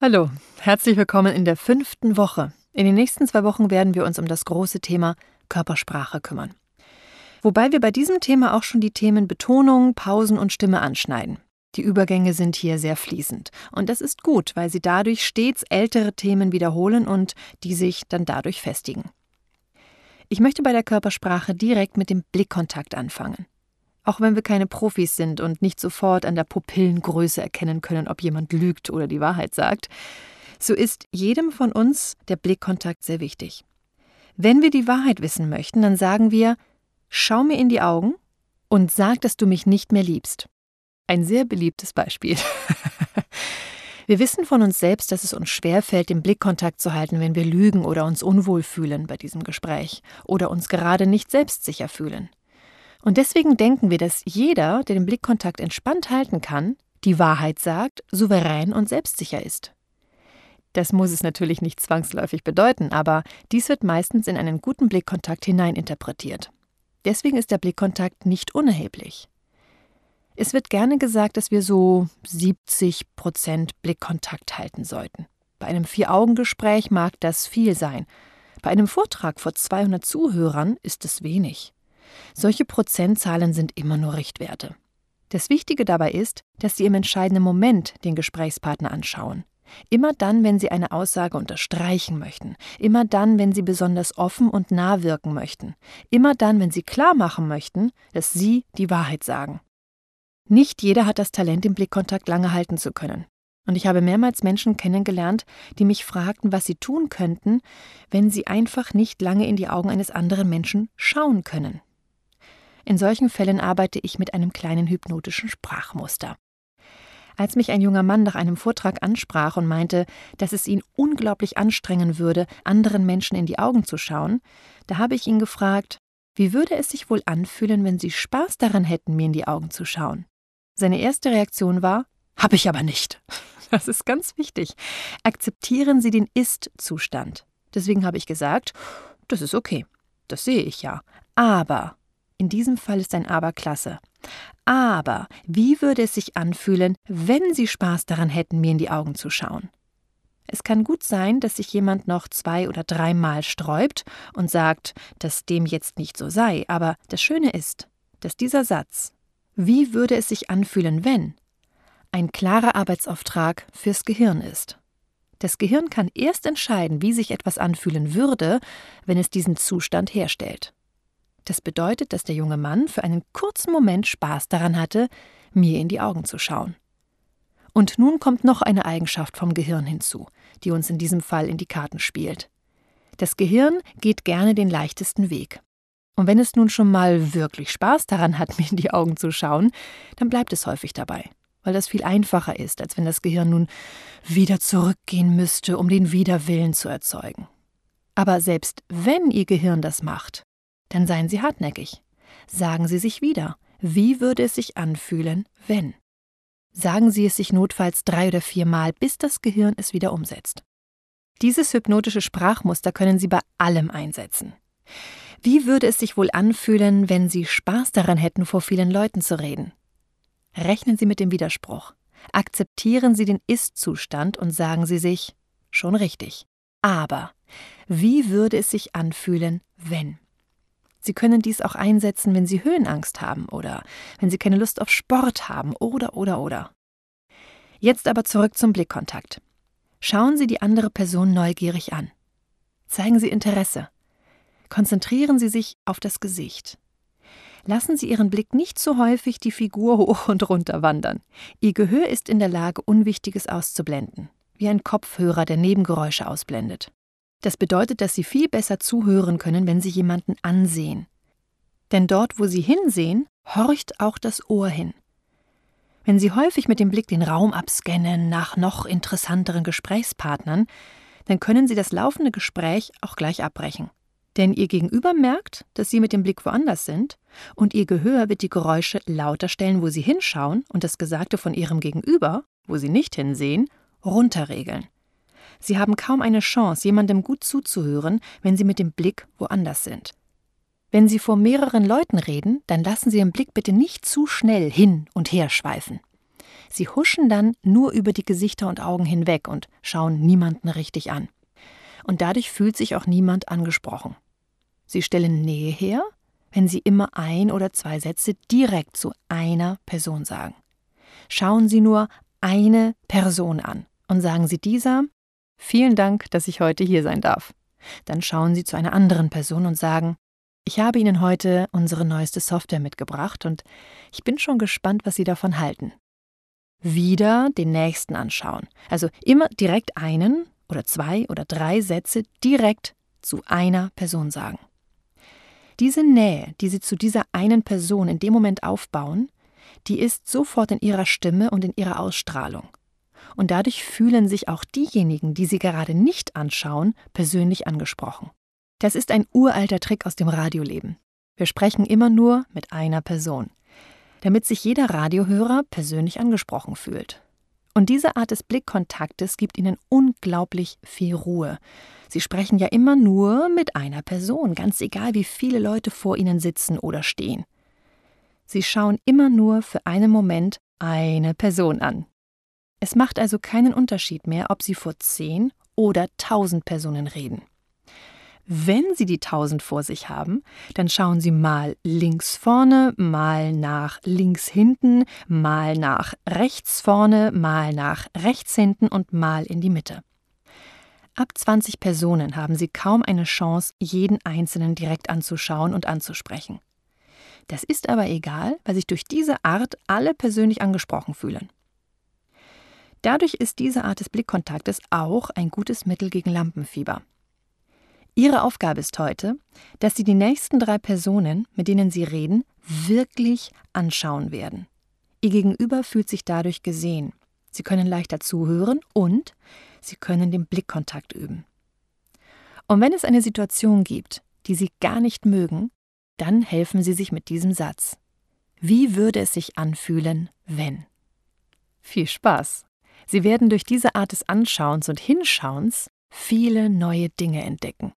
Hallo, herzlich willkommen in der 5. Woche. In den nächsten 2 Wochen werden wir uns um das große Thema Körpersprache kümmern. Wobei wir bei diesem Thema auch schon die Themen Betonung, Pausen und Stimme anschneiden. Die Übergänge sind hier sehr fließend. Und das ist gut, weil sie dadurch stets ältere Themen wiederholen und die sich dann dadurch festigen. Ich möchte bei der Körpersprache direkt mit dem Blickkontakt anfangen. Auch wenn wir keine Profis sind und nicht sofort an der Pupillengröße erkennen können, ob jemand lügt oder die Wahrheit sagt, so ist jedem von uns der Blickkontakt sehr wichtig. Wenn wir die Wahrheit wissen möchten, dann sagen wir: Schau mir in die Augen und sag, dass du mich nicht mehr liebst. Ein sehr beliebtes Beispiel. Wir wissen von uns selbst, dass es uns schwerfällt, den Blickkontakt zu halten, wenn wir lügen oder uns unwohl fühlen bei diesem Gespräch oder uns gerade nicht selbstsicher fühlen. Und deswegen denken wir, dass jeder, der den Blickkontakt entspannt halten kann, die Wahrheit sagt, souverän und selbstsicher ist. Das muss es natürlich nicht zwangsläufig bedeuten, aber dies wird meistens in einen guten Blickkontakt hineininterpretiert. Deswegen ist der Blickkontakt nicht unerheblich. Es wird gerne gesagt, dass wir so 70% Blickkontakt halten sollten. Bei einem 4-Augen-Gespräch mag das viel sein. Bei einem Vortrag vor 200 Zuhörern ist es wenig. Solche Prozentzahlen sind immer nur Richtwerte. Das Wichtige dabei ist, dass Sie im entscheidenden Moment den Gesprächspartner anschauen. Immer dann, wenn Sie eine Aussage unterstreichen möchten. Immer dann, wenn Sie besonders offen und nah wirken möchten. Immer dann, wenn Sie klar machen möchten, dass Sie die Wahrheit sagen. Nicht jeder hat das Talent, den Blickkontakt lange halten zu können. Und ich habe mehrmals Menschen kennengelernt, die mich fragten, was sie tun könnten, wenn sie einfach nicht lange in die Augen eines anderen Menschen schauen können. In solchen Fällen arbeite ich mit einem kleinen hypnotischen Sprachmuster. Als mich ein junger Mann nach einem Vortrag ansprach und meinte, dass es ihn unglaublich anstrengen würde, anderen Menschen in die Augen zu schauen, da habe ich ihn gefragt: Wie würde es sich wohl anfühlen, wenn Sie Spaß daran hätten, mir in die Augen zu schauen? Seine erste Reaktion war: Hab ich aber nicht. Das ist ganz wichtig. Akzeptieren Sie den Ist-Zustand. Deswegen habe ich gesagt: Das ist okay, das sehe ich ja. Aber in diesem Fall ist ein Aber klasse. Aber wie würde es sich anfühlen, wenn Sie Spaß daran hätten, mir in die Augen zu schauen? Es kann gut sein, dass sich jemand noch 2 oder 3 Mal sträubt und sagt, dass dem jetzt nicht so sei. Aber das Schöne ist, dass dieser Satz, wie würde es sich anfühlen, wenn, ein klarer Arbeitsauftrag fürs Gehirn ist. Das Gehirn kann erst entscheiden, wie sich etwas anfühlen würde, wenn es diesen Zustand herstellt. Das bedeutet, dass der junge Mann für einen kurzen Moment Spaß daran hatte, mir in die Augen zu schauen. Und nun kommt noch eine Eigenschaft vom Gehirn hinzu, die uns in diesem Fall in die Karten spielt. Das Gehirn geht gerne den leichtesten Weg. Und wenn es nun schon mal wirklich Spaß daran hat, mir in die Augen zu schauen, dann bleibt es häufig dabei, weil das viel einfacher ist, als wenn das Gehirn nun wieder zurückgehen müsste, um den Widerwillen zu erzeugen. Aber selbst wenn Ihr Gehirn das macht, dann seien Sie hartnäckig. Sagen Sie sich wieder, wie würde es sich anfühlen, wenn? Sagen Sie es sich notfalls 3 oder 4 Mal, bis das Gehirn es wieder umsetzt. Dieses hypnotische Sprachmuster können Sie bei allem einsetzen. Wie würde es sich wohl anfühlen, wenn Sie Spaß daran hätten, vor vielen Leuten zu reden? Rechnen Sie mit dem Widerspruch. Akzeptieren Sie den Ist-Zustand und sagen Sie sich: Schon richtig. Aber wie würde es sich anfühlen, wenn? Sie können dies auch einsetzen, wenn Sie Höhenangst haben oder wenn Sie keine Lust auf Sport haben oder. Jetzt aber zurück zum Blickkontakt. Schauen Sie die andere Person neugierig an. Zeigen Sie Interesse. Konzentrieren Sie sich auf das Gesicht. Lassen Sie Ihren Blick nicht so häufig die Figur hoch und runter wandern. Ihr Gehör ist in der Lage, Unwichtiges auszublenden, wie ein Kopfhörer, der Nebengeräusche ausblendet. Das bedeutet, dass Sie viel besser zuhören können, wenn Sie jemanden ansehen. Denn dort, wo Sie hinsehen, horcht auch das Ohr hin. Wenn Sie häufig mit dem Blick den Raum abscannen nach noch interessanteren Gesprächspartnern, dann können Sie das laufende Gespräch auch gleich abbrechen. Denn Ihr Gegenüber merkt, dass Sie mit dem Blick woanders sind und Ihr Gehör wird die Geräusche lauter stellen, wo Sie hinschauen und das Gesagte von Ihrem Gegenüber, wo Sie nicht hinsehen, runterregeln. Sie haben kaum eine Chance, jemandem gut zuzuhören, wenn Sie mit dem Blick woanders sind. Wenn Sie vor mehreren Leuten reden, dann lassen Sie Ihren Blick bitte nicht zu schnell hin und her schweifen. Sie huschen dann nur über die Gesichter und Augen hinweg und schauen niemanden richtig an. Und dadurch fühlt sich auch niemand angesprochen. Sie stellen Nähe her, wenn Sie immer 1 oder 2 Sätze direkt zu einer Person sagen. Schauen Sie nur eine Person an und sagen Sie dieser: Vielen Dank, dass ich heute hier sein darf. Dann schauen Sie zu einer anderen Person und sagen: Ich habe Ihnen heute unsere neueste Software mitgebracht und ich bin schon gespannt, was Sie davon halten. Wieder den nächsten anschauen. Also immer direkt 1 oder 2 oder 3 Sätze direkt zu einer Person sagen. Diese Nähe, die Sie zu dieser einen Person in dem Moment aufbauen, die ist sofort in Ihrer Stimme und in Ihrer Ausstrahlung. Und dadurch fühlen sich auch diejenigen, die Sie gerade nicht anschauen, persönlich angesprochen. Das ist ein uralter Trick aus dem Radioleben. Wir sprechen immer nur mit einer Person, damit sich jeder Radiohörer persönlich angesprochen fühlt. Und diese Art des Blickkontaktes gibt Ihnen unglaublich viel Ruhe. Sie sprechen ja immer nur mit einer Person, ganz egal, wie viele Leute vor Ihnen sitzen oder stehen. Sie schauen immer nur für einen Moment eine Person an. Es macht also keinen Unterschied mehr, ob Sie vor 10 oder 1000 Personen reden. Wenn Sie die 1000 vor sich haben, dann schauen Sie mal links vorne, mal nach links hinten, mal nach rechts vorne, mal nach rechts hinten und mal in die Mitte. Ab 20 Personen haben Sie kaum eine Chance, jeden Einzelnen direkt anzuschauen und anzusprechen. Das ist aber egal, weil sich durch diese Art alle persönlich angesprochen fühlen. Dadurch ist diese Art des Blickkontaktes auch ein gutes Mittel gegen Lampenfieber. Ihre Aufgabe ist heute, dass Sie die nächsten 3 Personen, mit denen Sie reden, wirklich anschauen werden. Ihr Gegenüber fühlt sich dadurch gesehen. Sie können leichter zuhören und Sie können den Blickkontakt üben. Und wenn es eine Situation gibt, die Sie gar nicht mögen, dann helfen Sie sich mit diesem Satz. Wie würde es sich anfühlen, wenn? Viel Spaß! Sie werden durch diese Art des Anschauens und Hinschauens viele neue Dinge entdecken.